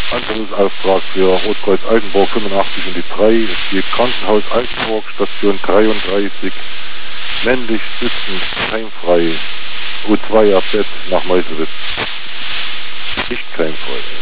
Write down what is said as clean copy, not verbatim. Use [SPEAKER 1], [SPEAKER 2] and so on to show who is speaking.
[SPEAKER 1] Anstellungsauftrag für Rotkreuz Altenburg 85 und die 3. Es geht Krankenhaus Altenburg, Station 33, männlich sitzend, keimfrei, U2 Bett nach Meuselwitz. Nicht keimfrei.